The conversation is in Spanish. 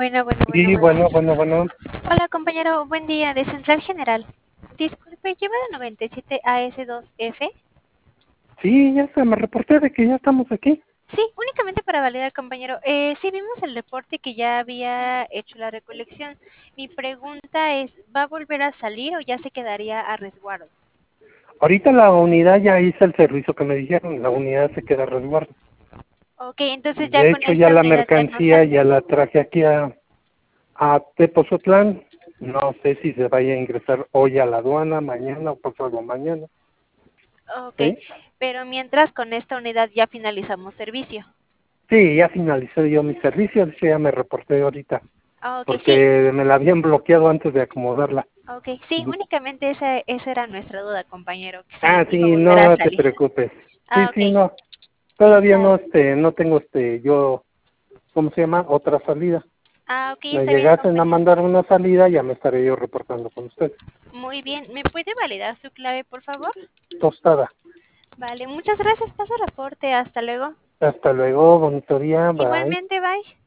Sí, bueno. Hola, compañero, buen día, de Central General. Disculpe, lleva de 97 AS2F. Sí, ya se me reporté de que ya estamos aquí. Sí, únicamente para validar, compañero. Sí, vimos el reporte que ya había hecho la recolección. Mi pregunta es, ¿va a volver a salir o ya se quedaría a resguardo? Ahorita la unidad ya hizo el servicio que me dijeron, la unidad se queda a resguardo. Ok, entonces ya De con hecho, ya esta la unidad ya no mercancía sale. ya la traje aquí a Tepozotlán. No sé si se vaya a ingresar hoy a la aduana, mañana o pasado mañana. Ok, ¿Sí? pero mientras con esta unidad ya finalizamos servicio. Sí, ya finalicé yo mi servicio, de hecho ya me reporté ahorita, Ok, sí. porque me la habían bloqueado antes de acomodarla. Ok, sí, únicamente esa era nuestra duda, compañero, que si Ah, iba a sí, volver a no te salir. preocupes. Sí, Ah, sí, ok. no. Todavía Está, no tengo yo, ¿cómo se llama? Otra salida. ok, Me está bien, llegasen a compañero. mandar una salida, ya me estaré yo reportando con usted. Muy bien. ¿Me puede validar su clave, por favor? Tostada. Vale, muchas gracias. Paso el reporte. Hasta luego. Hasta luego, bonito día, bye. Igualmente, bye.